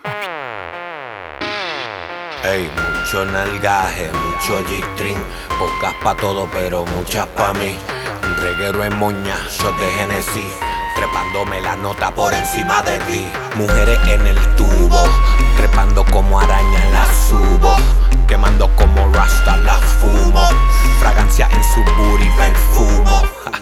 Ey, mucho nalgaje, mucho G-string, pocas pa' todo pero muchas pa' mí. Un reguero en moña, shot de Genesis, trepándome la nota por encima de ti. Mujeres en el tubo, trepando como araña las subo, quemando como Rasta las fumo, fragancia en su booty perfumo.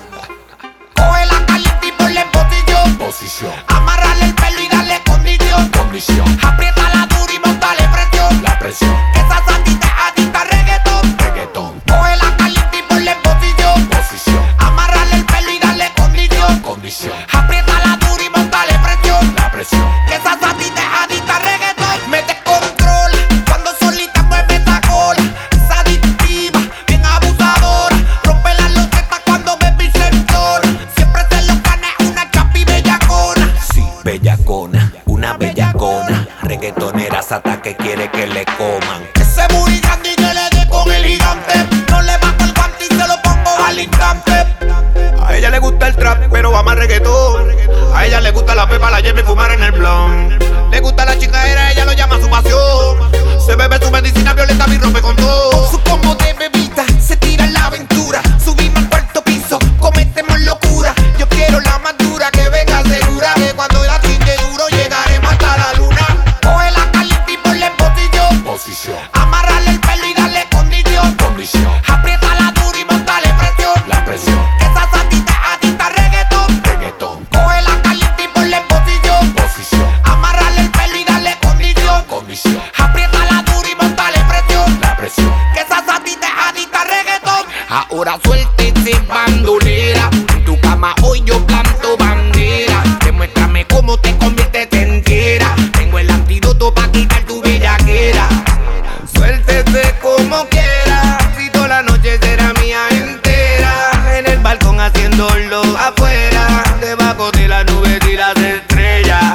Coge la caliente y ponle en posición. Posición, Amarrarle el pelo y darle condición. condición, Apriétala duro y montale presión. la presión, Esa sandita adicta a reggaetón. reggaetón, Coge la caliente y ponle en posición. posición, Amarrarle el pelo y darle condición. condición, Apriétala duro y montale presión. la presión. Que esa sandita adicta a reggaetón. Mete control cuando solita mueve esa cola. Es adictiva, bien abusadora. Rompe las losetas cuando ve mi sensor. Siempre se lo gana una chapi bellacona. Sí, bellacona, una bellacona, reggaetonera hasta que quiere que le coman. Ese booty grande y que le dé con el gigante. No le bajo el guante y se lo pongo al instante. A ella le gusta el trap, pero va más reggaetón. A ella le gusta la pepa, la lleva y fumar en el blunt. Le gusta la chingadera, ella lo llama su pasión. Se bebe su medicina violeta y rompe con todo. Su combo de bebita se tira en la aventura. Subimos al cuarto piso, cometemos locura. Yo quiero la más dura que venga segura. Que cuando la chingue duro llegaremos hasta la luna. Coge la caliente y ponle en posición. Posición, Amarrarle el pelo y darle condición. condición, Apriétala duro y montale presión. la presión, Que esa sandita adicta a reggaetón. reggaetón, Coge la caliente y ponle en posición. posición, Amarrarle el pelo y darle condición. condición, Apriétala duro y montale presión. la presión. Que esa sandita adicta a reggaetón. Ahora suéltese bandolera. En tu cama hoy yo planto bandera. Demuéstrame cómo te conviertes entera. Tengo el antídoto pa' quitar tu bellaquera. Suéltese como quiera. Si toda la noche será mía entera. En el balcón haciéndolo afuera. Debajo de las nubes y las estrellas.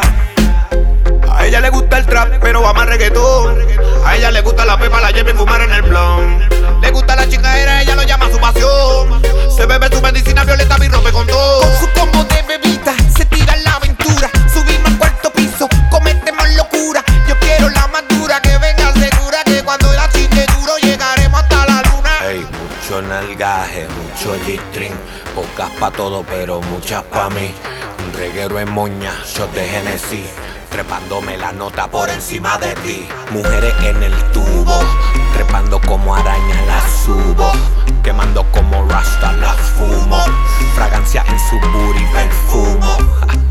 A ella le gusta el trap, pero va más reggaetón. A ella le gusta la pepa, la lleva y fumar en el blunt. Le gusta la chingadera, ella lo llama su pasión. Se bebe su medicina violeta y rompe con todo. Con su combo de bebita se tira en la aventura. Subimos al cuarto piso, cometemos locura. Yo quiero la más dura que venga segura. Que cuando la chingue duro llegaremos hasta la luna. Ey, mucho nalgaje, mucho G-string, pocas pa' todo pero muchas pa' mí. Un reguero en moña, shot de Genesis, trepándome la nota por encima de ti. Mujeres en el tubo, trepando como araña las subo, quemando como Rasta las fumo, fragancia en su booty perfumo.